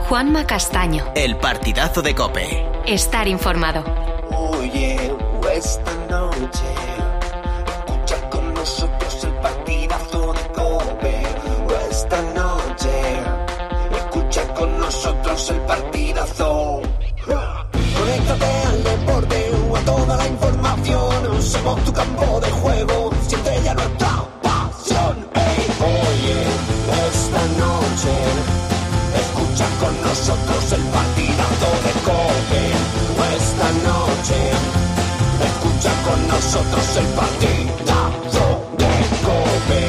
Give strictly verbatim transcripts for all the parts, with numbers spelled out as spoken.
Juanma Castaño. El partidazo de COPE. Estar informado. Oye, esta noche escucha con nosotros el partidazo de COPE. Esta noche escucha con nosotros el partidazo. Conéctate al deporte o a toda la información. Somos tu campo de juego, siente ya nuestra pasión. Hey, oye, esta noche escucha con nosotros el partidazo de COPE. Esta noche escucha con nosotros el partidazo de COPE.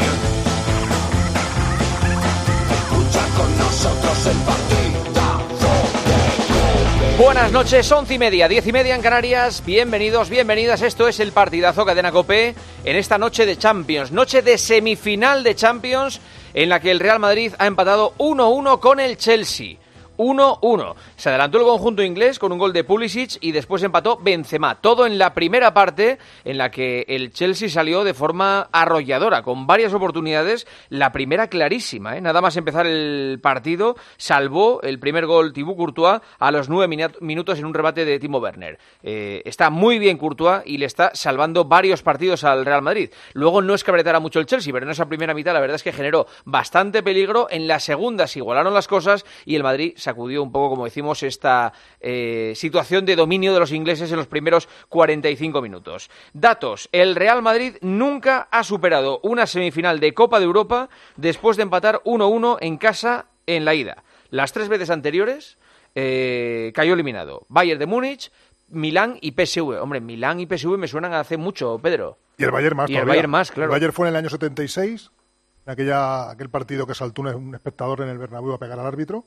Escucha con nosotros el partidazo de COPE. Buenas noches, once y media, diez y media en Canarias. Bienvenidos, bienvenidas. Esto es el partidazo Cadena COPE en esta noche de Champions, noche de semifinal de Champions, en la que el Real Madrid ha empatado uno a uno con el Chelsea. uno uno. Se adelantó el conjunto inglés con un gol de Pulisic y después empató Benzema. Todo en la primera parte, en la que el Chelsea salió de forma arrolladora, con varias oportunidades. La primera clarísima, ¿eh? Nada más empezar el partido, salvó el primer gol Thibaut Courtois a los nueve minutos en un remate de Timo Werner. Eh, está muy bien Courtois y le está salvando varios partidos al Real Madrid. Luego no es que apretara mucho el Chelsea, pero en esa primera mitad la verdad es que generó bastante peligro. En la segunda se igualaron las cosas y el Madrid sacudió un poco, como decimos, esta eh, situación de dominio de los ingleses en los primeros cuarenta y cinco minutos. Datos: el Real Madrid nunca ha superado una semifinal de Copa de Europa después de empatar uno a uno en casa en la ida. Las tres veces anteriores eh, cayó eliminado Bayern de Múnich, Milán y P S V. Hombre, Milán y P S V me suenan a hace mucho, Pedro. Y el Bayern más Y todavía. el Bayern más, claro. El Bayern fue en el año setenta y seis, en aquella, aquel partido que saltó un, un espectador en el Bernabéu a pegar al árbitro.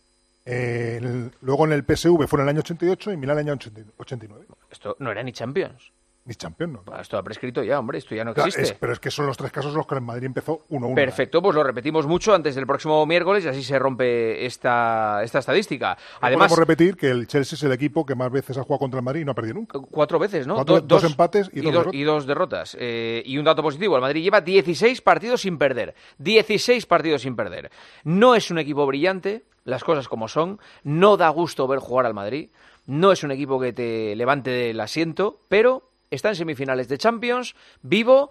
Eh, el, luego en el P S V fue en el año ochenta y ocho y Milán en el año ochenta y nueve. Esto no era ni Champions. Ni Champions, no. Bah, esto ha prescrito ya, hombre, esto ya no Claro, existe. es, pero es que son los tres casos en los que el Madrid empezó uno a uno. Perfecto, pues lo repetimos mucho antes del próximo miércoles y así se rompe esta, esta estadística. Además, podemos repetir que el Chelsea es el equipo que más veces ha jugado contra el Madrid y no ha perdido nunca. Cuatro veces, ¿no? Cuatro, Do, dos, dos empates y, y, dos, dos, derrotas. y dos derrotas. Eh, y un dato positivo, el Madrid lleva dieciséis partidos sin perder. dieciséis partidos sin perder. No es un equipo brillante, las cosas como son. No da gusto ver jugar al Madrid. No es un equipo que te levante del asiento, pero está en semifinales de Champions, vivo,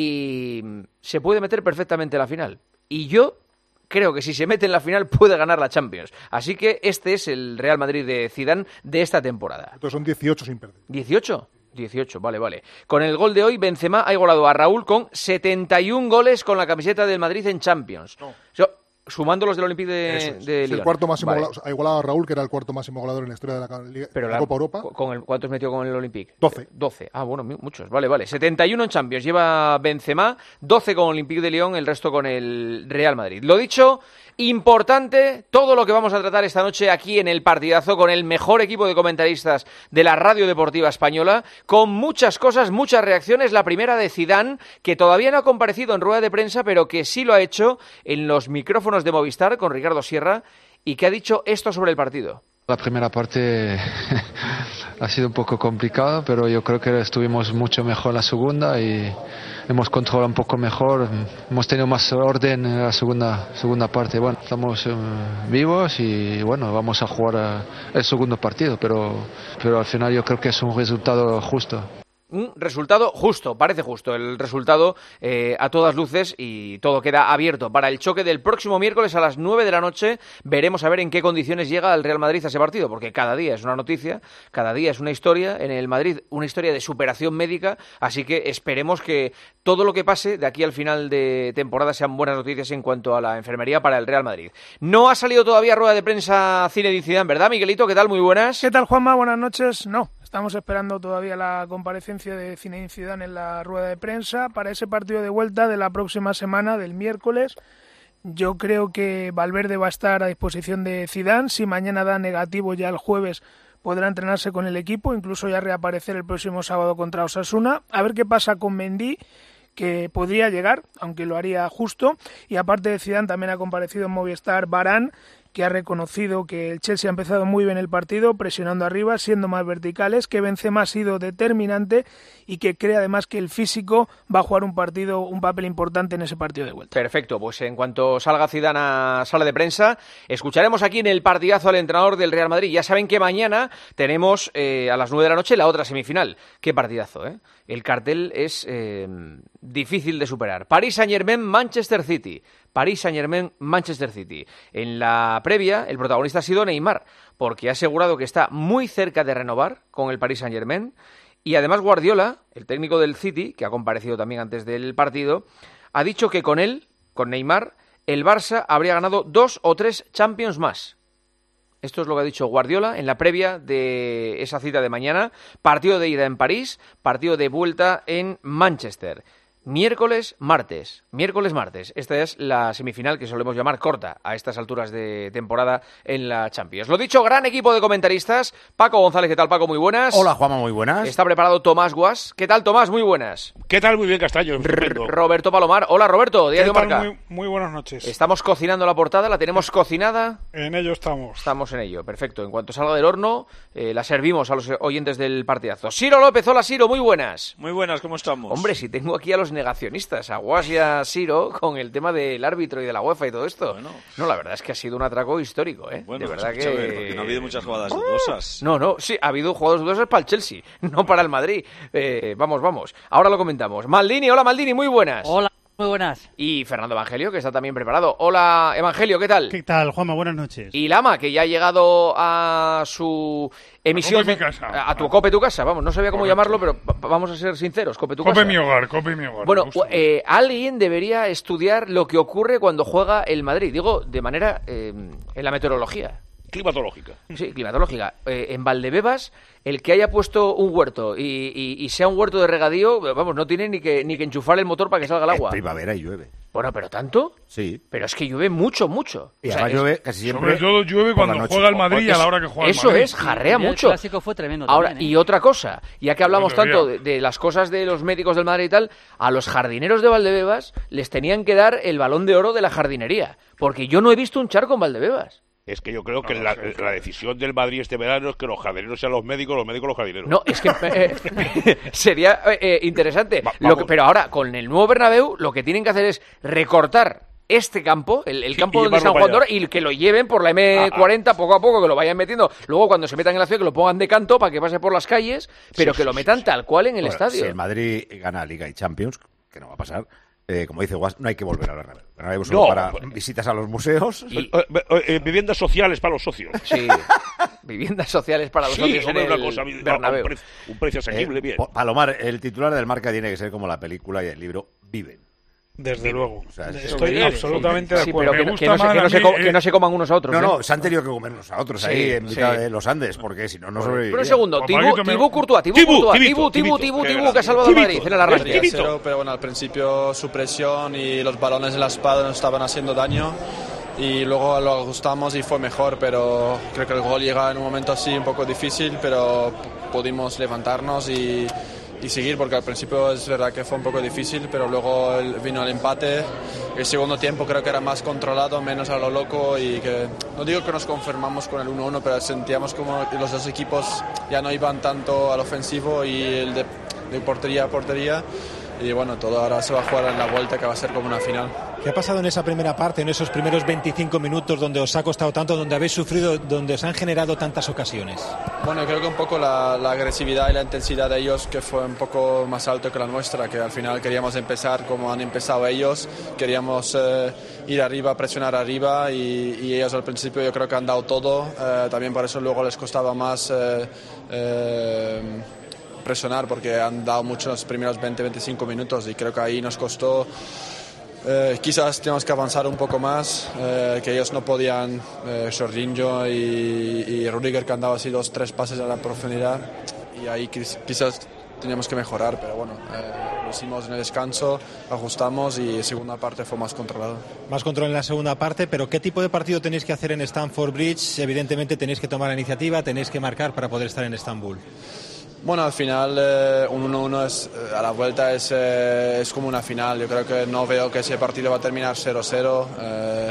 y se puede meter perfectamente en la final. Y yo creo que si se mete en la final puede ganar la Champions. Así que este es el Real Madrid de Zidane de esta temporada. Entonces son dieciocho sin perder. ¿dieciocho? dieciocho, vale, vale. Con el gol de hoy, Benzema ha igualado a Raúl con setenta y un goles con la camiseta del Madrid en Champions. No. So, sumando los del Olympique de, es, de es Lyon. el cuarto máximo vale. goleador, ha igualado a Raúl, que era el cuarto máximo goleador en la historia de la, Liga, Pero de la la, Copa Europa. Con el, ¿Cuántos metió con el Olympique? doce. doce. Ah, bueno, muchos. Vale, vale. setenta y uno en Champions lleva Benzema, doce con Olympique de Lyon, el resto con el Real Madrid. Lo dicho, importante todo lo que vamos a tratar esta noche aquí en el partidazo con el mejor equipo de comentaristas de la radio deportiva española, con muchas cosas, muchas reacciones. La primera de Zidane, que todavía no ha comparecido en rueda de prensa, pero que sí lo ha hecho en los micrófonos de Movistar con Ricardo Sierra, y que ha dicho esto sobre el partido. La primera parte ha sido un poco complicada, pero yo creo que estuvimos mucho mejor en la segunda y hemos controlado un poco mejor, hemos tenido más orden en la segunda segunda parte. Bueno, estamos eh, vivos y bueno, vamos a jugar a el segundo partido, pero, pero al final yo creo que es un resultado justo. Un resultado justo, parece justo el resultado eh, a todas luces, y todo queda abierto para el choque del próximo miércoles a las nueve de la noche. Veremos a ver en qué condiciones llega el Real Madrid a ese partido, porque cada día es una noticia, cada día es una historia en el Madrid, una historia de superación médica, así que esperemos que todo lo que pase de aquí al final de temporada sean buenas noticias en cuanto a la enfermería para el Real Madrid. No ha salido todavía rueda de prensa Zinedine Zidane, ¿verdad, Miguelito? ¿Qué tal? Muy buenas. ¿Qué tal, Juanma? Buenas noches. No, estamos esperando todavía la comparecencia de Zinedine Zidane en la rueda de prensa para ese partido de vuelta de la próxima semana, del miércoles. Yo creo que Valverde va a estar a disposición de Zidane. Si mañana da negativo, ya el jueves podrá entrenarse con el equipo, incluso ya reaparecer el próximo sábado contra Osasuna. A ver qué pasa con Mendy, que podría llegar, aunque lo haría justo. Y aparte de Zidane, también ha comparecido en Movistar Varane, que ha reconocido que el Chelsea ha empezado muy bien el partido, presionando arriba, siendo más verticales, que Benzema ha sido determinante y que cree además que el físico va a jugar un partido, un papel importante en ese partido de vuelta. Perfecto, pues en cuanto salga Zidane a sala de prensa, escucharemos aquí en el partidazo al entrenador del Real Madrid. Ya saben que mañana tenemos eh, a las nueve de la noche la otra semifinal. Qué partidazo, ¿eh? El cartel es eh, difícil de superar. Paris Saint-Germain, Manchester City. Paris Saint-Germain, Manchester City. En la previa, el protagonista ha sido Neymar, porque ha asegurado que está muy cerca de renovar con el Paris Saint-Germain. Y además Guardiola, el técnico del City, que ha comparecido también antes del partido, ha dicho que con él, con Neymar, el Barça habría ganado dos o tres Champions más. Esto es lo que ha dicho Guardiola en la previa de esa cita de mañana. Partido de ida en París, partido de vuelta en Manchester. Miércoles, martes. Miércoles, martes. Esta es la semifinal que solemos llamar corta a estas alturas de temporada en la Champions. Lo dicho, gran equipo de comentaristas. Paco González, ¿qué tal, Paco? Muy buenas. Hola, Juanma, muy buenas. Está preparado Tomás Guas. ¿Qué tal, Tomás? Muy buenas. ¿Qué tal? Muy bien, Castaño. R- Roberto Palomar. Hola, Roberto. Diario Marca. Muy, muy buenas noches. Estamos cocinando la portada. ¿La tenemos cocinada? En ello estamos. Estamos en ello. Perfecto. En cuanto salga del horno, eh, la servimos a los oyentes del partidazo. Ciro López. Hola, Ciro. Muy buenas. Muy buenas. ¿Cómo estamos? Hombre, si tengo aquí a los negacionistas, a Guas y a Ciro, con el tema del árbitro y de la UEFA y todo esto. Bueno. No, la verdad es que ha sido un atraco histórico, ¿eh? Bueno, de verdad que... Ver, porque no ha habido muchas jugadas dudosas. No, no, sí, ha habido jugadas dudosas para el Chelsea, no para el Madrid. Eh, vamos, vamos. Ahora lo comentamos. Maldini, hola Maldini, muy buenas. Hola. Muy buenas. Y Fernando Evangelio, que está también preparado. Hola, Evangelio, ¿qué tal? ¿Qué tal, Juanma? Buenas noches. Y Lama, que ya ha llegado a su emisión... Cope mi casa. A tu Cope tu casa, vamos, no sabía cómo Correcto. llamarlo, pero vamos a ser sinceros, Cope tu Cope casa. mi hogar, Cope mi hogar. Bueno, eh, alguien debería estudiar lo que ocurre cuando juega el Madrid, digo, de manera... Eh, en la meteorología. Climatológica. Sí, climatológica. Eh, en Valdebebas, el que haya puesto un huerto y, y, y sea un huerto de regadío, vamos, no tiene ni que ni que enchufar el motor para que salga el agua. Es primavera y llueve. Bueno, ¿pero tanto? Sí. Pero es que llueve mucho, mucho. Y o además sea, llueve es... casi siempre. Sobre todo llueve cuando juega el Madrid y a la hora que juega Eso el Madrid. es, jarrea sí, mucho. El clásico fue tremendo Ahora, también, ¿eh? y otra cosa, ya que hablamos Bueno, tanto de, de las cosas de los médicos del Madrid y tal, a los jardineros de Valdebebas les tenían que dar el balón de oro de la jardinería. Porque yo no he visto un charco en Valdebebas. Es que yo creo que No, la, sí, sí. la decisión del Madrid este verano es que los jardineros sean los médicos, los médicos los jardineros. No, es que eh, sería eh, interesante. Va, Lo que, pero ahora, con el nuevo Bernabéu, lo que tienen que hacer es recortar este campo, el, el Sí, campo y donde San llevarlo Juan de para Oro, y que lo lleven por la eme cuarenta poco a poco, que lo vayan metiendo. Luego, cuando se metan en la ciudad, que lo pongan de canto para que pase por las calles, pero Sí, que sí, lo sí, metan sí. tal cual en el Bueno, estadio. Si el Madrid gana Liga y Champions, que no va a pasar, eh, como dice Guas, no hay que volver al Bernabéu. Bernabéu solo No, para pues- visitas a los museos. Eh, eh, eh, viviendas sociales para los socios. Sí, viviendas sociales para los Sí, socios en hombre, una el cosa, un, Bernabéu. precio, un precio asequible, Eh, bien. Po- Palomar, el titular del Marca tiene que ser como la película y el libro Viven. Desde luego. O sea, es- Estoy Sí, absolutamente de Sí, acuerdo. pero Me que, que gusta no se, más que no a se mí, co- eh, que no se coman unos a otros. No, ¿eh? no, se han tenido que comer unos a otros Sí, ahí en mitad sí. de los Andes, porque si no, no Pero sobrevivirían. un segundo, Pues, Tibú, Paquito, me- Tibú Courtois, Tibú Tibú, Courtois, Tibito, Tibú, Tibú, Tibito, Tibú, qué Tibú, grande. que ha salvado al Madrid en el arranque. Tibito. Cero, pero bueno, al principio su presión y los balones en la espalda nos estaban haciendo daño y luego lo ajustamos y fue mejor, pero creo que el gol llega en un momento así un poco difícil, pero pudimos levantarnos y, y seguir, porque al principio es verdad que fue un poco difícil, pero luego el- vino el empate. El segundo tiempo creo que era más controlado, menos a lo loco, y que no digo que nos conformamos con el uno uno, pero sentíamos como que los dos equipos ya no iban tanto al ofensivo y el de, de portería a portería. Y bueno, todo ahora se va a jugar en la vuelta, que va a ser como una final. ¿Qué ha pasado en esa primera parte, en esos primeros veinticinco minutos donde os ha costado tanto, donde habéis sufrido, donde os han generado tantas ocasiones? Bueno, creo que un poco la, la agresividad y la intensidad de ellos, que fue un poco más alto que la nuestra, que al final queríamos empezar como han empezado ellos, queríamos eh, ir arriba, presionar arriba, y, y ellos al principio yo creo que han dado todo, eh, también por eso luego les costaba más eh, eh, presionar, porque han dado mucho los primeros veinte a veinticinco minutos, y creo que ahí nos costó. Eh, quizás tenemos que avanzar un poco más, eh, que ellos no podían, eh, Jorginho y, y Rudiger, que han dado así dos, tres pases a la profundidad, y ahí quiz- quizás teníamos que mejorar, pero bueno, eh, lo hicimos en el descanso, ajustamos, y la segunda parte fue más controlado. Más control en la segunda parte, pero ¿qué tipo de partido tenéis que hacer en Stamford Bridge? Evidentemente tenéis que tomar la iniciativa, tenéis que marcar para poder estar en Estambul. Bueno, al final eh, un uno uno es, eh, a la vuelta es, eh, es como una final. Yo creo que no veo que ese partido va a terminar cero cero. Eh,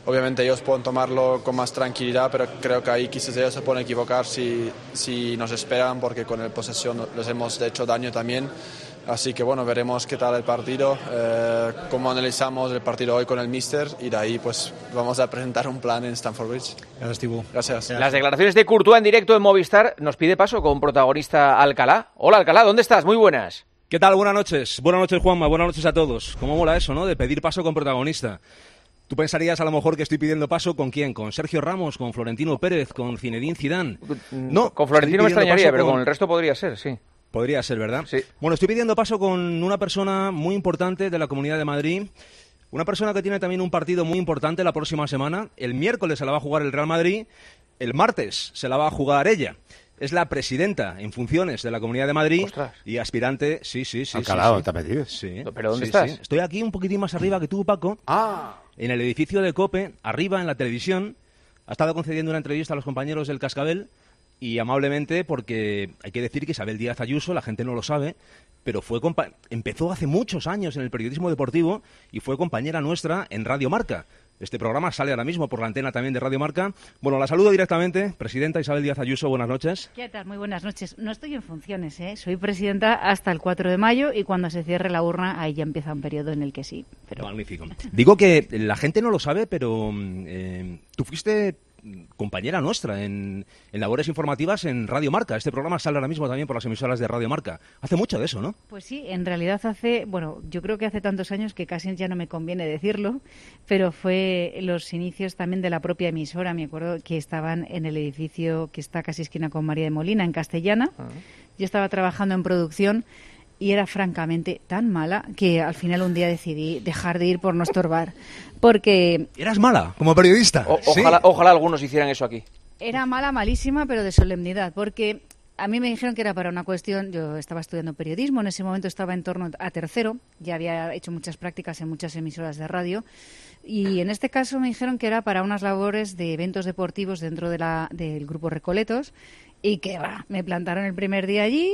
obviamente ellos pueden tomarlo con más tranquilidad, pero creo que ahí quizás ellos se pueden equivocar si, si nos esperan, porque con el posesión les hemos hecho daño también. Así que bueno, veremos qué tal el partido, eh, cómo analizamos el partido hoy con el míster, y de ahí pues vamos a presentar un plan en Stamford Bridge. Gracias, Tibu. Gracias. Las declaraciones de Courtois en directo en Movistar nos pide paso con protagonista Alcalá. Hola Alcalá, ¿dónde estás? Muy buenas. ¿Qué tal? Buenas noches. Buenas noches, Juanma. Buenas noches a todos. ¿Cómo mola eso, no? De pedir paso con protagonista. Tú pensarías a lo mejor que estoy pidiendo paso ¿con quién? ¿Con Sergio Ramos? ¿Con Florentino Pérez? ¿Con Zinedine Zidane? No, con Florentino me extrañaría, pero con... con el resto podría ser, sí. Podría ser, ¿verdad? Sí. Bueno, estoy pidiendo paso con una persona muy importante de la Comunidad de Madrid, una persona que tiene también un partido muy importante la próxima semana. El miércoles se la va a jugar el Real Madrid, el martes se la va a jugar ella. Es la presidenta en funciones de la Comunidad de Madrid. Ostras. Y aspirante, sí, sí, sí. Alcalá, sí, sí. ¿te has metido? Sí. ¿Pero dónde sí, estás? Sí. Estoy aquí un poquitín más arriba que tú, Paco. Ah. En el edificio de COPE, arriba en la televisión. Ha estado concediendo una entrevista a los compañeros del Cascabel. Y amablemente, porque hay que decir que Isabel Díaz Ayuso, la gente no lo sabe, pero fue compa- empezó hace muchos años en el periodismo deportivo y fue compañera nuestra en Radio Marca. Este programa sale ahora mismo por la antena también de Radio Marca. Bueno, la saludo directamente. Presidenta Isabel Díaz Ayuso, buenas noches. ¿Qué tal? Muy buenas noches. No estoy en funciones, ¿eh? Soy presidenta hasta el cuatro de mayo y cuando se cierre la urna, ahí ya empieza un periodo en el que sí. Pero... Magnífico. Digo que la gente no lo sabe, pero eh, tú fuiste compañera nuestra en, en labores informativas en Radio Marca. Este programa sale ahora mismo también por las emisoras de Radio Marca. Hace mucho de eso, ¿no? Pues sí, en realidad hace, bueno, yo creo que hace tantos años que casi ya no me conviene decirlo, pero fue los inicios también de la propia emisora. Me acuerdo que estaban en el edificio que está casi esquina con María de Molina, en Castellana. Uh-huh. Yo estaba trabajando en producción y era francamente tan mala que al final un día decidí dejar de ir por no estorbar. Porque... ¿Eras mala como periodista? O, ojalá, ¿Sí? ojalá algunos hicieran eso aquí. Era mala, malísima, pero de solemnidad, porque a mí me dijeron que era para una cuestión... Yo estaba estudiando periodismo, en ese momento estaba en torno a tercero, ya había hecho muchas prácticas en muchas emisoras de radio, y en este caso me dijeron que era para unas labores de eventos deportivos dentro de la, del Grupo Recoletos, y que bah, me plantaron el primer día allí.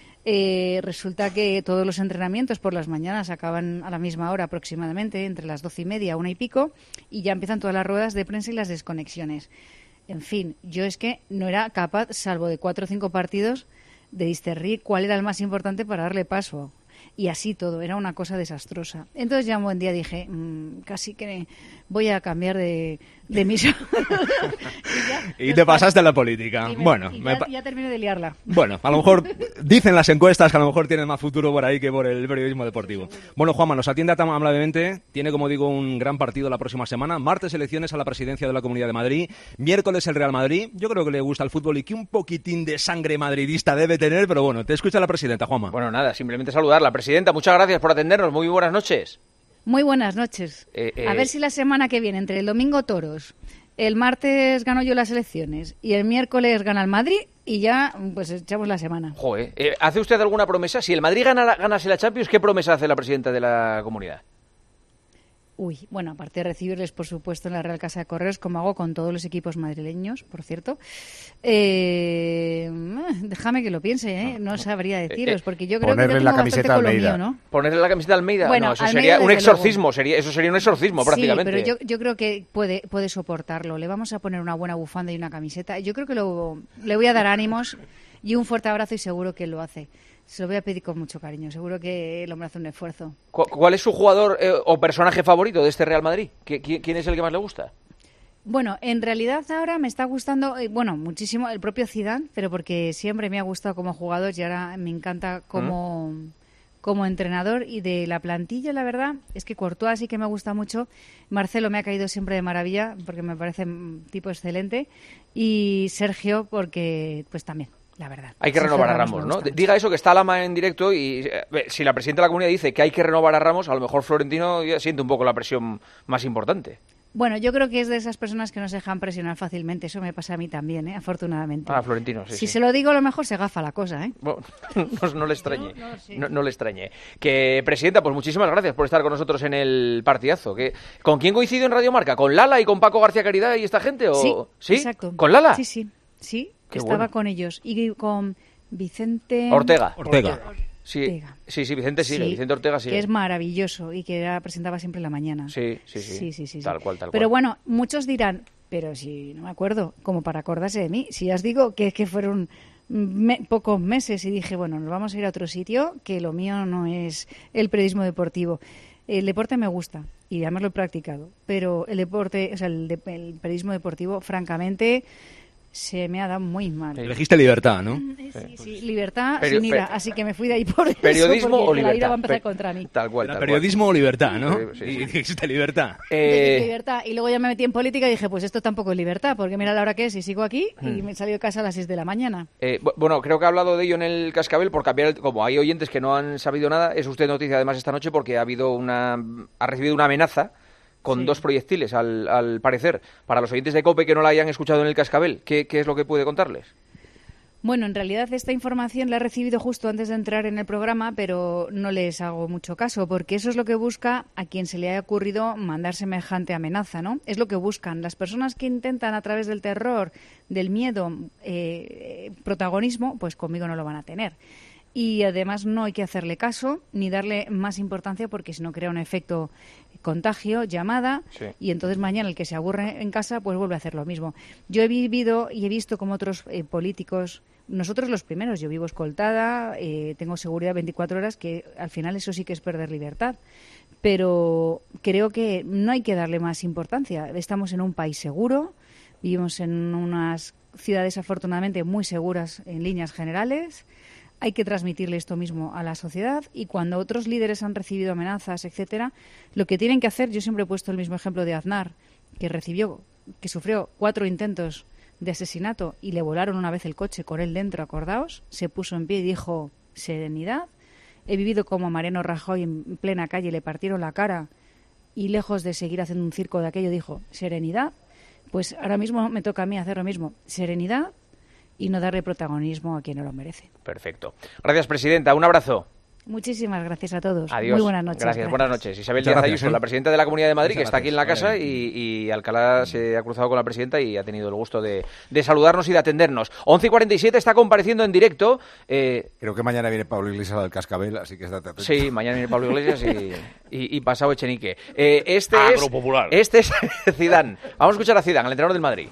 Eh, resulta que todos los entrenamientos por las mañanas acaban a la misma hora aproximadamente, entre las doce y media, una y pico, y ya empiezan todas las ruedas de prensa y las desconexiones. En fin, yo es que no era capaz, salvo de cuatro o cinco partidos, de discernir cuál era el más importante para darle paso. Y así todo, era una cosa desastrosa. Entonces ya un buen día dije, mmm, casi que voy a cambiar de, de misión. y, ya, y te pasaste a la política. Me, bueno, y me ya, pa- ya terminé de liarla. Bueno, a lo mejor dicen las encuestas que a lo mejor tienen más futuro por ahí que por el periodismo deportivo. Bueno, Juanma, nos atiende tan amablemente. Tiene, como digo, un gran partido la próxima semana. Martes, elecciones a la presidencia de la Comunidad de Madrid. Miércoles, el Real Madrid. Yo creo que le gusta el fútbol y que un poquitín de sangre madridista debe tener, pero bueno, te escucha la presidenta, Juanma. Bueno, nada, simplemente saludarla. Presidenta, muchas gracias por atendernos. Muy buenas noches. Muy buenas noches. Eh, eh... A ver si la semana que viene, entre el domingo toros, el martes gano yo las elecciones y el miércoles gana el Madrid y ya pues echamos la semana. Joder, eh, ¿hace usted alguna promesa? Si el Madrid gana la, ganase la Champions, ¿qué promesa hace la presidenta de la Comunidad? Uy, bueno, aparte de recibirles, por supuesto, en la Real Casa de Correos, como hago con todos los equipos madrileños, por cierto, eh, déjame que lo piense, ¿eh? No sabría deciros, porque yo creo que yo tengo bastante con lo mío, ¿no? Ponerle la camiseta a Almeida, bueno, no, eso Almeida, sería un exorcismo, luego. sería, eso sería un exorcismo sí, prácticamente. Pero yo, yo creo que puede, puede soportarlo. Le vamos a poner una buena bufanda y una camiseta. Yo creo que lo, le voy a dar ánimos y un fuerte abrazo y seguro que lo hace. Se lo voy a pedir con mucho cariño. Seguro que el hombre hace un esfuerzo. ¿Cuál es su jugador eh, o personaje favorito de este Real Madrid? ¿Quién es el que más le gusta? Bueno, en realidad ahora me está gustando, eh, bueno, muchísimo el propio Zidane, pero porque siempre me ha gustado como jugador y ahora me encanta como, ¿Mm? como entrenador. Y de la plantilla, la verdad, es que Courtois sí que me gusta mucho. Marcelo me ha caído siempre de maravilla porque me parece un tipo excelente. Y Sergio porque, pues también. La verdad. Hay que renovar a Ramos, ¿no? Diga eso, que está Lama en directo y eh, si la presidenta de la Comunidad dice que hay que renovar a Ramos, a lo mejor Florentino ya siente un poco la presión más importante. Bueno, yo creo que es de esas personas que no se dejan presionar fácilmente. Eso me pasa a mí también, ¿eh? Afortunadamente. Ah, Florentino, sí. Si sí. se lo digo, a lo mejor se gafa la cosa, ¿eh? Bueno, no, no le extrañe. No, no, sí. no, no le extrañe. Que, presidenta, pues muchísimas gracias por estar con nosotros en el partidazo. Que, ¿con quién coincidió en Radio Marca? ¿Con Lala y con Paco García Caridad y esta gente? ¿O... Sí, ¿Sí? exacto. ¿Con Lala? Sí, sí. Sí, Qué estaba bueno. con ellos. Y con Vicente... Ortega. Ortega. Sí, Ortega. sí, sí, Vicente sigue, Sí, Vicente Ortega sigue. que es maravilloso y que era, presentaba siempre en la mañana. Sí, sí, sí, Sí, sí, sí, tal sí. cual, tal Pero cual. bueno, muchos dirán, pero si no me acuerdo, como para acordarse de mí, si ya os digo que, que fueron me- pocos meses y dije, bueno, nos vamos a ir a otro sitio, que lo mío no es el periodismo deportivo. El deporte me gusta y además lo he practicado, pero el deporte, o sea, el, de- el periodismo deportivo, francamente, se me ha dado muy mal. Elegiste libertad, ¿no? Sí, sí, libertad Perio- sin ira, pe- así que me fui de ahí por eso, ¿Periodismo porque o la ira libertad? va a empezar Pe- contra mí. Tal cual, Era tal periodismo o libertad, ¿no? Sí, sí, sí. Y existe libertad. Eh, Libertad. Y luego ya me metí en política y dije, pues esto tampoco es libertad, porque mira la hora que es y sigo aquí y Hmm. me salí de casa a las seis de la mañana. Eh, bu- bueno, creo que ha hablado de ello en el Cascabel, por cambiar, el- como hay oyentes que no han sabido nada, es usted noticia además esta noche porque ha habido una, ha recibido una amenaza con Sí. dos proyectiles, al, al parecer. Para los oyentes de COPE que no la hayan escuchado en el Cascabel, ¿qué, qué es lo que puede contarles? Bueno, en realidad esta información la he recibido justo antes de entrar en el programa, pero no les hago mucho caso, porque eso es lo que busca a quien se le haya ocurrido mandar semejante amenaza, ¿no? Es lo que buscan. Las personas que intentan a través del terror, del miedo, eh, protagonismo, pues conmigo no lo van a tener. Y además no hay que hacerle caso ni darle más importancia porque si no crea un efecto contagio, llamada, Sí. y entonces mañana el que se aburre en casa pues vuelve a hacer lo mismo. Yo he vivido y he visto como otros eh, políticos, nosotros los primeros, yo vivo escoltada, eh, tengo seguridad veinticuatro horas, que al final eso sí que es perder libertad. Pero creo que no hay que darle más importancia. Estamos en un país seguro, vivimos en unas ciudades afortunadamente muy seguras en líneas generales. Hay que transmitirle esto mismo a la sociedad y cuando otros líderes han recibido amenazas, etcétera, lo que tienen que hacer, yo siempre he puesto el mismo ejemplo de Aznar, que recibió, que sufrió cuatro intentos de asesinato y le volaron una vez el coche con él dentro, acordaos, se puso en pie y dijo serenidad. He vivido como Mariano Rajoy en plena calle, le partieron la cara y lejos de seguir haciendo un circo de aquello dijo serenidad. Pues ahora mismo me toca a mí hacer lo mismo, serenidad y no darle protagonismo a quien no lo merece. Perfecto. Gracias, presidenta. Un abrazo. Muchísimas gracias a todos. Adiós. Muy buenas noches. Gracias, buenas noches. Isabel Muchas Díaz gracias, Ayuso, ¿eh? la presidenta de la Comunidad de Madrid, Muchas que está aquí en la gracias. casa y, y Alcalá se ha cruzado con la presidenta y ha tenido el gusto de, de saludarnos y de atendernos. once y cuarenta y siete está compareciendo en directo. Eh, Creo que mañana viene Pablo Iglesias al Cascabel, así que estate atento. sí, mañana viene Pablo Iglesias y, y, y pasado Echenique. Eh, este Ah, es Agropopular. este es Zidane. Vamos a escuchar a Zidane, el entrenador del Madrid.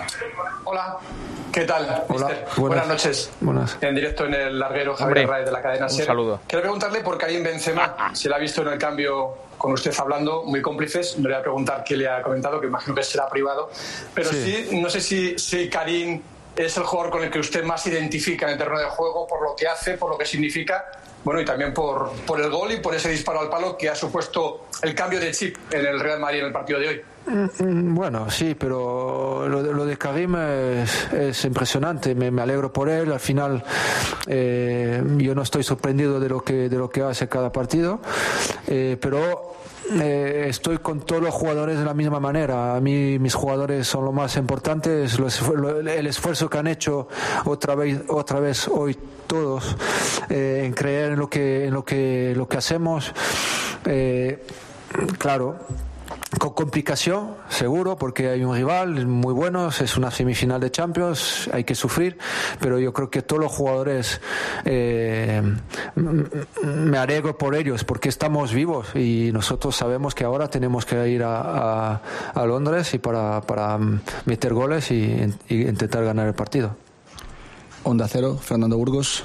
Hola, ¿qué tal? Hola, mister? buenas. Buenas noches. Buenas. En directo en el larguero Hombre, Javier Arraez de la cadena un SER. saludo. Quiero preguntarle por Karim Benzema. Se le ha visto en el cambio con usted hablando, muy cómplices. No le voy a preguntar qué le ha comentado, que imagino que será privado. Pero sí, Sí. no sé si, si Karim es el jugador con el que usted más identifica en el terreno de juego, por lo que hace, por lo que significa. Bueno, y también por, por el gol y por ese disparo al palo que ha supuesto el cambio de chip en el Real Madrid en el partido de hoy. Mm, Bueno, sí, pero lo, de- lo de Karim es, es impresionante. Me, me alegro por él. Al final, eh, yo no estoy sorprendido de lo que de lo que hace cada partido, eh, pero eh, estoy con todos los jugadores de la misma manera. A mí mis jugadores son lo más importantes. Los esfu- lo- el esfuerzo que han hecho otra vez otra vez hoy todos eh, en creer en lo que en lo que lo que hacemos. Eh, claro. Con complicación, seguro, porque hay un rival muy bueno, es una semifinal de Champions, hay que sufrir, pero yo creo que todos los jugadores, eh, m- m- me alegro por ellos, porque estamos vivos y nosotros sabemos que ahora tenemos que ir a, a- a Londres y para, para meter goles y, y intentar ganar el partido. Onda Cero, Fernando Burgos.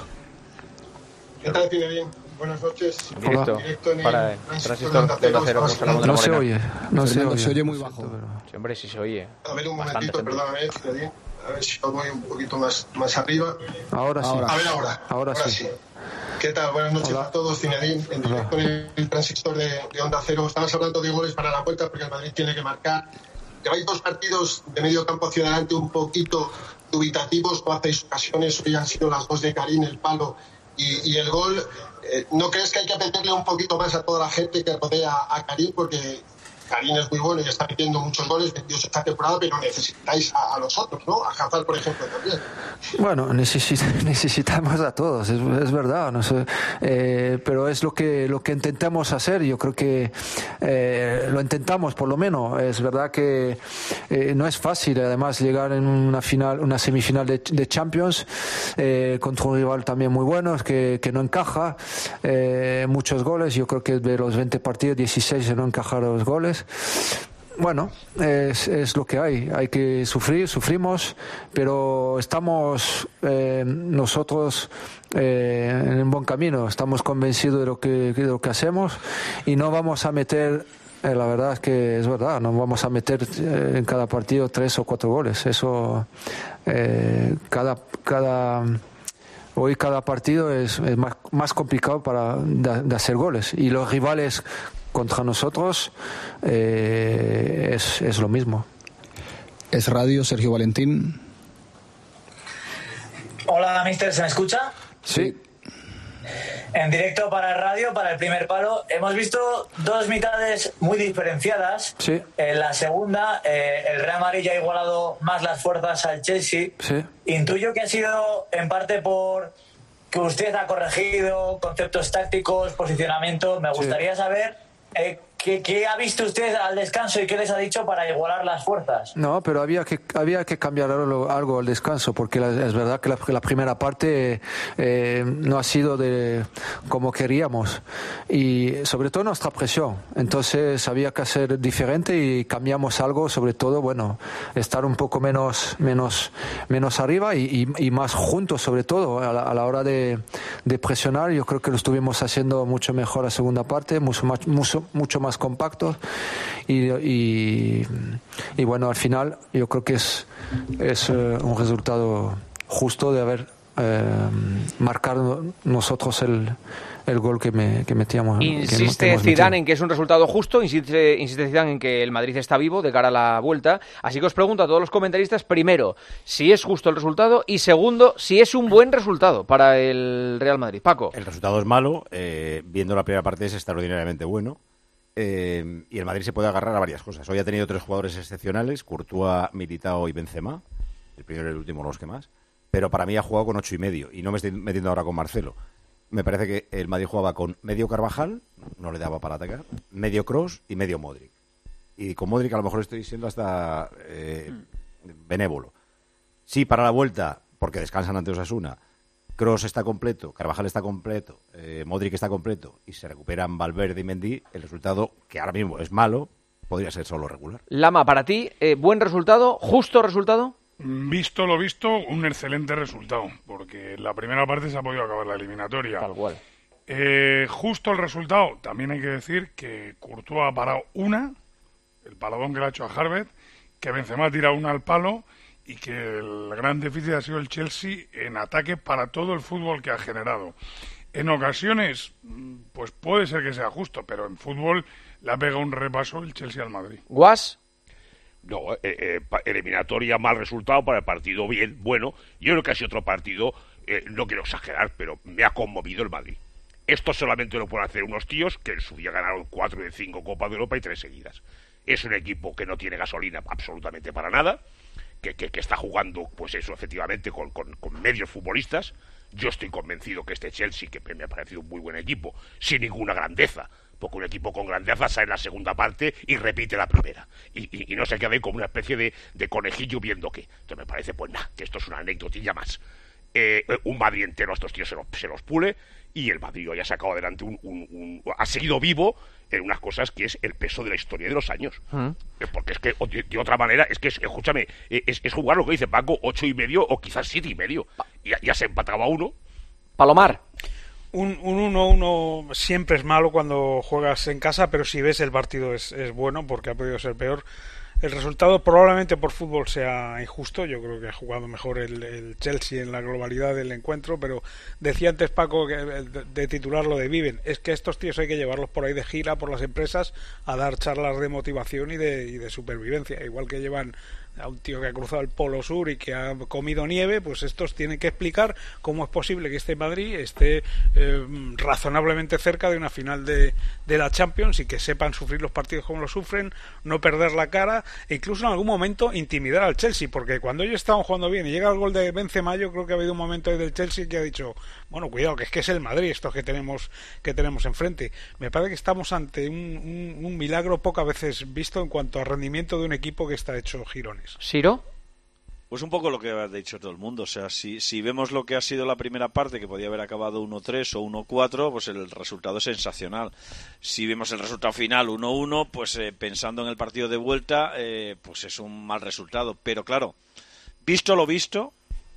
¿Qué tal, tiene bien? Buenas noches. En directo, Directo en el para Transistor Transistor de Onda Cero con Salomón de la No se Morena. oye, no se Fernando, oye. se oye muy bajo. Sí, hombre, sí se oye. A ver, un Bastante, momentito, hombre. perdóname, Zinedine. A ver si os voy un poquito más, más arriba. Ahora sí. A ver ahora. Ahora sí. ¿Qué tal? Buenas noches Hola. a todos, Zinedine. En directo en el Transistor de, de Onda Cero. Estabas hablando de goles para la vuelta porque el Madrid tiene que marcar. Lleváis dos partidos de medio campo hacia adelante un poquito dubitativos, no hacéis ocasiones. Hoy han sido las dos de Karim, el palo y, y el gol. Eh, ¿No crees que hay que meterle un poquito más a toda la gente que rodea a Karim? Porque Karim es muy bueno y está metiendo muchos goles, veintidós esta temporada, pero necesitáis a, a los otros, ¿no? A Hazard, por ejemplo, también. Bueno, necesita, necesitamos a todos, es, es verdad, no sé, eh, pero es lo que lo que intentamos hacer. Yo creo que eh, lo intentamos, por lo menos. Es verdad que eh, no es fácil, además, llegar en una final, una semifinal de, de Champions eh, contra un rival también muy bueno, que, que no encaja eh, muchos goles. Yo creo que de los veinte partidos, dieciséis no encajaron los goles. Bueno, es, es lo que hay. Hay que sufrir, sufrimos, pero estamos eh, nosotros eh, en un buen camino. Estamos convencidos de lo que, de lo que hacemos y no vamos a meter, eh, la verdad es que es verdad, no vamos a meter eh, en cada partido tres o cuatro goles. Eso, eh, cada, cada, hoy cada partido es, es más, más complicado para de, de hacer goles y los rivales contra nosotros eh, es, es lo mismo. Es radio, Sergio Valentín. Hola, mister, ¿se me escucha? Sí. En directo para el radio, para el primer palo. Hemos visto dos mitades muy diferenciadas. Sí. En la segunda, eh, el Real Madrid ya ha igualado más las fuerzas al Chelsea. Sí. Intuyo que ha sido en parte por que usted ha corregido conceptos tácticos, posicionamiento. Me gustaría sí. saber eh, ¿qué, ¿qué ha visto usted al descanso y qué les ha dicho para igualar las fuerzas? No, pero había que había que cambiar algo, algo al descanso, porque la, es verdad que la, la primera parte eh, no ha sido de como queríamos y sobre todo nuestra presión. Entonces había que hacer diferente y cambiamos algo, sobre todo, bueno, estar un poco menos menos menos arriba y, y, y más juntos, sobre todo a la, a la hora de, de presionar. Yo creo que lo estuvimos haciendo mucho mejor la segunda parte, mucho más mucho, mucho más compactos y, y, y bueno, al final yo creo que es, es uh, un resultado justo de haber eh, marcado nosotros el, el gol que, me, que metíamos. Insiste Zidane en que es un resultado justo, insiste, insiste Zidane en que el Madrid está vivo de cara a la vuelta, así que os pregunto a todos los comentaristas, primero, si es justo el resultado y segundo, si es un buen resultado para el Real Madrid. Paco. El resultado es malo, eh, viendo la primera parte es extraordinariamente bueno. Eh, y el Madrid se puede agarrar a varias cosas. Hoy ha tenido tres jugadores excepcionales, Courtois, Militao y Benzema, el primero y el último los que más, pero para mí ha jugado con ocho y medio y no me estoy metiendo ahora con Marcelo. Me parece que el Madrid jugaba con medio Carvajal, no le daba para atacar, medio Kroos y medio Modric. Y con Modric a lo mejor estoy siendo hasta eh, benévolo. Sí, para la vuelta, porque descansan ante Osasuna, Kroos está completo, Carvajal está completo, eh, Modric está completo y se recuperan Valverde y Mendy, el resultado, que ahora mismo es malo, podría ser solo regular. Lama, para ti, eh, ¿buen resultado? ¿Justo resultado? Visto lo visto, un excelente resultado, porque la primera parte se ha podido acabar la eliminatoria. Tal cual. Eh, justo el resultado, también hay que decir que Courtois ha parado una, el paladón que le ha hecho a Harvard, que Benzema ha tirado una al palo y que el gran déficit ha sido el Chelsea en ataque para todo el fútbol que ha generado. En ocasiones, pues puede ser que sea justo, pero en fútbol le ha pegado un repaso el Chelsea al Madrid. ¿Guas? No, eh, eh, eliminatoria, mal resultado, para el partido bien, bueno. Yo creo que ha sido otro partido, eh, no quiero exagerar, pero me ha conmovido el Madrid. Esto solamente lo pueden hacer unos tíos que en su día ganaron cuatro de cinco Copas de Europa y tres seguidas. Es un equipo que no tiene gasolina absolutamente para nada, que, que, que está jugando, pues eso, efectivamente, con, con, con medios futbolistas. Yo estoy convencido que este Chelsea, que me ha parecido un muy buen equipo, sin ninguna grandeza, porque un equipo con grandeza sale en la segunda parte y repite la primera. Y, y, y no se queda ahí como una especie de, de conejillo viendo qué. Entonces me parece, pues nada, que esto es una anécdotilla más. Eh, un Madrid entero a estos tíos se, lo, se los pule y el Madrid hoy ha sacado adelante un, un, un... ha seguido vivo en unas cosas que es el peso de la historia de los años. Uh-huh. Porque es que, de, de otra manera, es que, es, escúchame, es, es jugar lo que dice Paco, ocho y medio o quizás siete y medio. Ya, ya se empataba uno. Palomar. Un uno uno siempre es malo cuando juegas en casa, pero si ves el partido es, es bueno porque ha podido ser peor. El resultado probablemente por fútbol sea injusto. Yo creo que ha jugado mejor el, el Chelsea en la globalidad del encuentro, pero decía antes Paco que, de, de titular lo de Viven. Es que estos tíos hay que llevarlos por ahí de gira por las empresas a dar charlas de motivación y de, y de supervivencia. Igual que llevan a un tío que ha cruzado el Polo Sur y que ha comido nieve, pues estos tienen que explicar cómo es posible que este Madrid esté eh, razonablemente cerca de una final de, de la Champions y que sepan sufrir los partidos como lo sufren, no perder la cara e incluso en algún momento intimidar al Chelsea, porque cuando ellos estaban jugando bien y llega el gol de Benzema, yo creo que ha habido un momento ahí del Chelsea que ha dicho, bueno, cuidado, que es que es el Madrid estos que tenemos que tenemos enfrente. Me parece que estamos ante un, un, un milagro pocas veces visto en cuanto a rendimiento de un equipo que está hecho girones. ¿Siro? Pues un poco lo que ha dicho todo el mundo. O sea, si, si vemos lo que ha sido la primera parte, que podía haber acabado uno tres o uno cuatro, pues el resultado es sensacional. Si vemos el resultado final uno uno, pues eh, pensando en el partido de vuelta, eh, pues es un mal resultado. Pero claro, visto lo visto,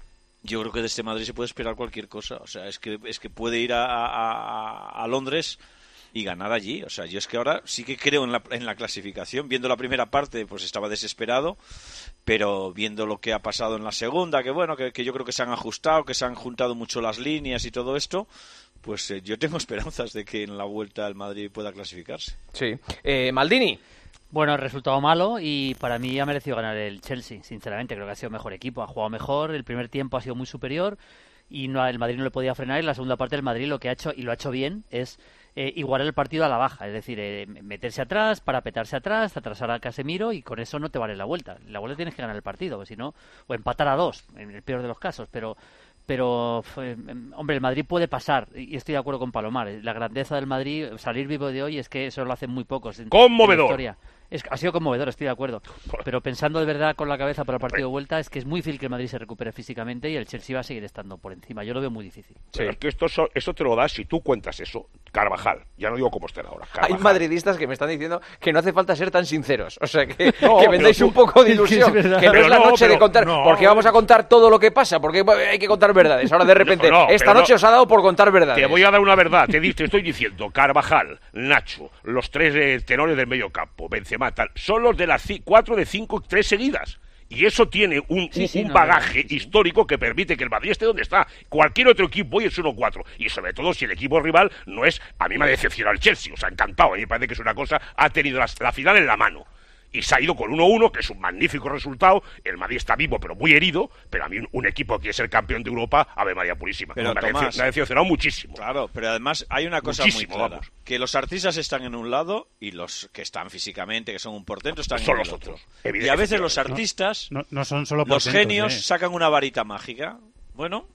yo creo que de este Madrid se puede esperar cualquier cosa. O sea, es que, es que puede ir a, a, a Londres y ganar allí. O sea, yo es que ahora sí que creo en la, en la clasificación. Viendo la primera parte, pues estaba desesperado, pero viendo lo que ha pasado en la segunda, que bueno, que, que yo creo que se han ajustado, que se han juntado mucho las líneas y todo esto, pues eh, yo tengo esperanzas de que en la vuelta el Madrid pueda clasificarse. Sí. Eh, Maldini. Bueno, el resultado malo y para mí ha merecido ganar el Chelsea, sinceramente. Creo que ha sido mejor equipo, ha jugado mejor, el primer tiempo ha sido muy superior y no, el Madrid no le podía frenar, y en la segunda parte el Madrid lo que ha hecho, y lo ha hecho bien, es eh, igualar el partido a la baja, es decir, eh, meterse atrás, parapetarse atrás, atrasar a Casemiro, y con eso no te vale la vuelta. La vuelta tienes que ganar el partido, porque si no, o empatar a dos, en el peor de los casos, pero... Pero, fue, hombre, el Madrid puede pasar, y estoy de acuerdo con Palomar. La grandeza del Madrid, salir vivo de hoy, es que eso lo hacen muy pocos. En, ¡Conmovedor! En la historia. Es, ha sido conmovedor, estoy de acuerdo. Pero pensando de verdad con la cabeza para el partido de vuelta, es que es muy difícil que el Madrid se recupere físicamente y el Chelsea va a seguir estando por encima. Yo lo veo muy difícil. Pero es que esto, esto te lo das si tú cuentas eso. Carvajal, ya no digo cómo estén ahora. Carvajal. Hay madridistas que me están diciendo que no hace falta ser tan sinceros. O sea, que, no, que vendéis tú, un poco de ilusión. Que, es que no es la noche pero, de contar. No, porque vamos a contar todo lo que pasa. Porque hay que contar verdades. Ahora de repente, no, esta noche no, os ha dado por contar verdades. Te voy a dar una verdad. Te, te estoy diciendo, Carvajal, Nacho, los tres eh, tenores del medio campo, Benzema, tal, son los de las cuatro de cinco, tres seguidas. Y eso tiene un, sí, un, sí, un no, bagaje no, sí, histórico que permite que el Madrid esté donde está. Cualquier otro equipo hoy es uno cuatro. Y sobre todo si el equipo rival no es... A mí me ha decepcionado el Chelsea. O sea, encantado. A mí me parece que es una cosa... Ha tenido la, la final en la mano. Y se ha ido con uno uno, que es un magnífico resultado. El Madrid está vivo, pero muy herido. Pero a mí un, un equipo que quiere ser campeón de Europa, Ave María Purísima. Pero, me, Tomás, ha me ha decepcionado muchísimo. Claro, pero además hay una cosa muchísimo, muy clara. Vamos. Que los artistas están en un lado y los que están físicamente, que son un portento, están son en los el otro. otros. Y a veces los artistas, no, no, no son solo los portentos, genios, eh. sacan una varita mágica. Bueno...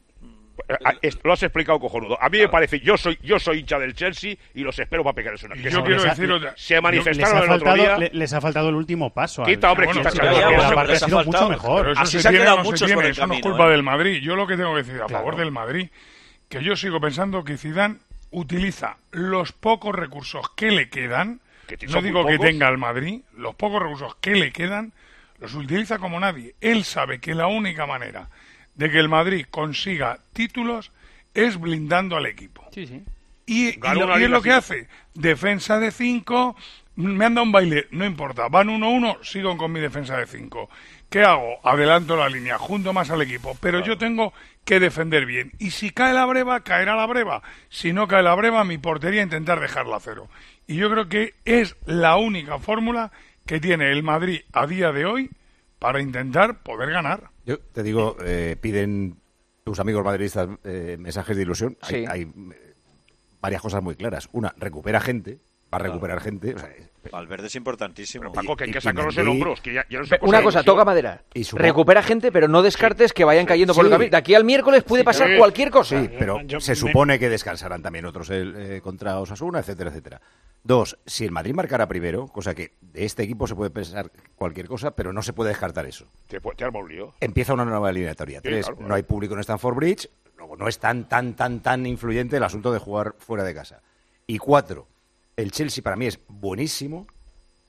Lo has explicado cojonudo. A mí claro. me parece, yo soy yo soy hincha del Chelsea y los espero para pegarles una. Que yo quiero decir otra. Se manifestaron el faltado, otro día. Le, les ha faltado el último paso. Quita, hombre, bueno, quita. Sí, ya, la parte ha sido mucho mejor. Pero eso Así se, se han tiene, quedado no se muchos tiene, por el eso camino, no es culpa ¿eh? del Madrid. Yo lo que tengo que decir a claro. favor del Madrid, que yo sigo pensando que Zidane utiliza los pocos recursos que le quedan. Que no digo que tenga el Madrid, los pocos recursos que le quedan los utiliza como nadie. Él sabe que la única manera de que el Madrid consiga títulos es blindando al equipo. Sí, sí. Y, y, lo, y es lo que hace. Defensa de cinco, me han dado un baile, no importa. Van uno uno, sigo con mi defensa de cinco. ¿Qué hago? Adelanto la línea, junto más al equipo. Pero claro. yo tengo que defender bien. Y si cae la breva, caerá la breva. Si no cae la breva, mi portería intentar dejarla a cero. Y yo creo que es la única fórmula que tiene el Madrid a día de hoy para intentar poder ganar. Yo te digo, eh, piden... tus amigos madridistas eh, mensajes de ilusión. Sí. Hay, hay eh, varias cosas muy claras. Una, recupera gente, va a recuperar claro. gente. O sea, Valverde es importantísimo. Pero Paco, que hay y, que y sacarlos Mendy, en hombros. Que ya, ya no una cosa, toca madera. Recupera gente, pero no descartes sí. que vayan cayendo sí. por el camino. De aquí al miércoles puede sí, pasar sí. cualquier cosa. Sí, pero yo, se me... supone que descansarán también otros el, eh, contra Osasuna, etcétera, etcétera. Dos, si el Madrid marcara primero, cosa que de este equipo se puede pensar cualquier cosa, pero no se puede descartar eso. Te, te arma un lío. Empieza una nueva eliminatoria. Tres, sí, claro, no hay público en Stamford Bridge. Luego, no es tan, tan, tan, tan influyente el asunto de jugar fuera de casa. Y cuatro, el Chelsea para mí es buenísimo,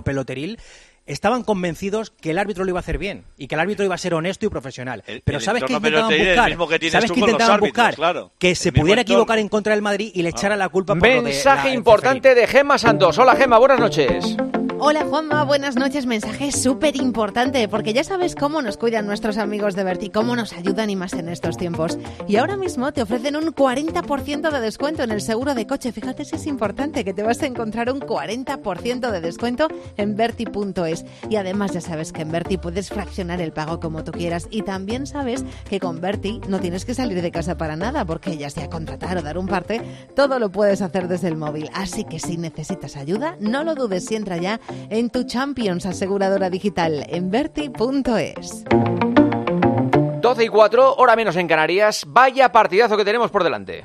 entorno peloteril estaban convencidos que el árbitro lo iba a hacer bien y que el árbitro iba a ser honesto y profesional. El, Pero el ¿sabes qué entorno intentaban peloteril es el buscar? mismo que tienes ¿Sabes tú qué con los intentaban árbitros, buscar? claro. Que El se mismo pudiera entorno. equivocar en contra del Madrid y le echara la culpa por lo de Mensaje la- importante de Gemma Santos. Hola, Gemma, buenas noches. Hola Juanma, buenas noches. Mensaje súper importante porque ya sabes cómo nos cuidan nuestros amigos de Berti, cómo nos ayudan y más en estos tiempos. Y ahora mismo te ofrecen un cuarenta por ciento de descuento en el seguro de coche. Fíjate si es importante que te vas a encontrar un cuarenta por ciento de descuento en Berti punto es. Y además ya sabes que en Berti puedes fraccionar el pago como tú quieras. Y también sabes que con Berti no tienes que salir de casa para nada porque ya sea contratar o dar un parte, todo lo puedes hacer desde el móvil. Así que si necesitas ayuda, no lo dudes y entra ya en tu Champions aseguradora digital en Berti punto es. doce y cuatro, hora menos en Canarias. Vaya partidazo que tenemos por delante.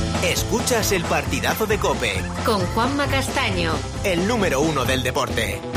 Escuchas el partidazo de COPE con Juanma Castaño, el número uno del deporte.